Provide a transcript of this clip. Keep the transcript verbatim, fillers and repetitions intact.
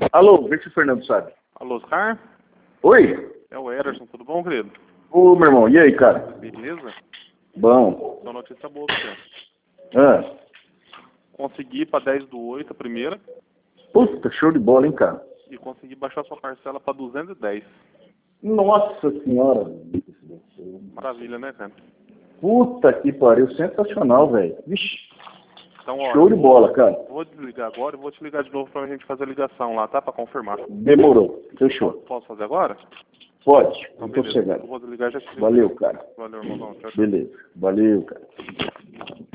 Alô, vê se o Fernando sabe. Alô, Oscar? Oi? É o Ederson, tudo bom, querido? Ô, meu irmão, e aí, cara? Beleza? Bom. Então, notícia boa pra você. Ah. Consegui pra dez do oito a primeira. Puta, show de bola, hein, cara? E consegui baixar sua parcela pra duzentos e dez. Nossa senhora. Maravilha, né, cara? Puta que pariu, sensacional, velho. Vixe. Então, ó, Show de bola, cara. vou desligar agora e vou te ligar de novo pra gente fazer a ligação lá, tá? Pra confirmar. Demorou. Fechou. Posso fazer agora? Pode. Então, Eu tô beleza. chegando. Eu vou desligar e já te ligo. Valeu, cara. Valeu, irmãozão. Tchau, tchau. Beleza. Valeu, cara.